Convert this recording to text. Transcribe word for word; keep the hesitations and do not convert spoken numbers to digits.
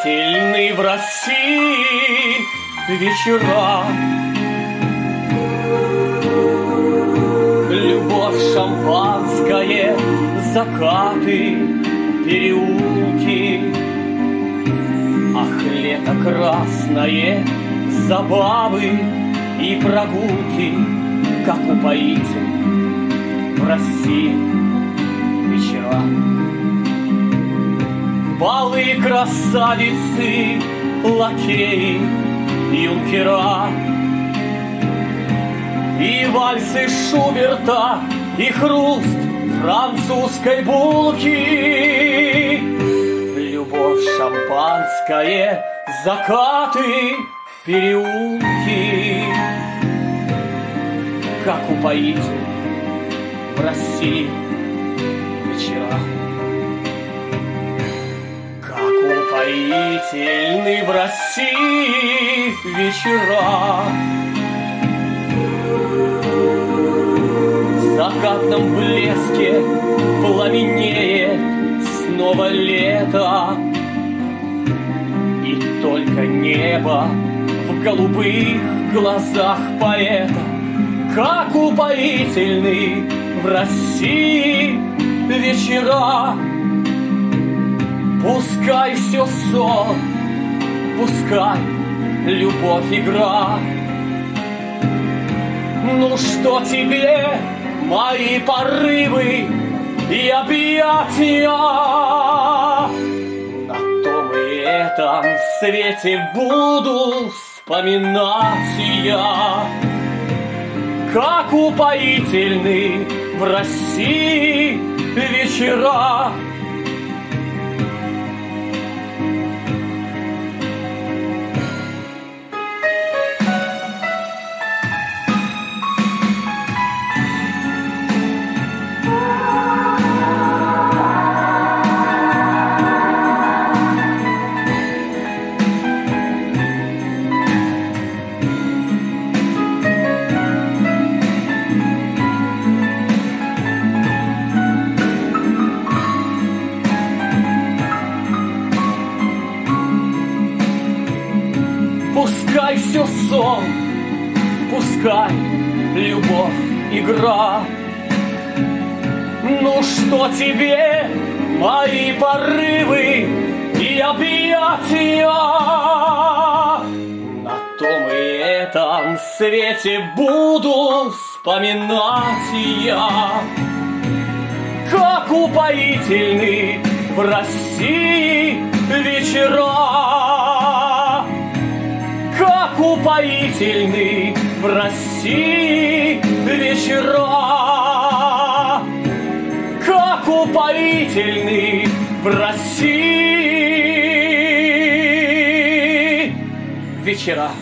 упоительны в России вечера. Любовь, шампанское, закаты, переулки. Ах, лето красное, забавы и прогулки, как упоительны в России вечера. Балы, красавицы, лакеи, юнкера, и вальсы Шуберта, и хруст французской булки. Любовь, шампанское, закаты, переулки, как упоительны в России вечера. Как упоительны в России вечера. В закатном блеске пламенеет снова лето, и только небо в голубых глазах поэта. Как упоительны в России вечера. Пускай все сон, пускай любовь игра. Ну что тебе мои порывы и объятия? На том и этом свете буду вспоминать я. Как упоительны в России вечера. Пускай все сон, пускай любовь игра. Ну что тебе мои порывы и объятия? На том и этом свете буду вспоминать я. Как упоительны в России вечера. Как упоительны в России вечера. Как упоительны в России вечера.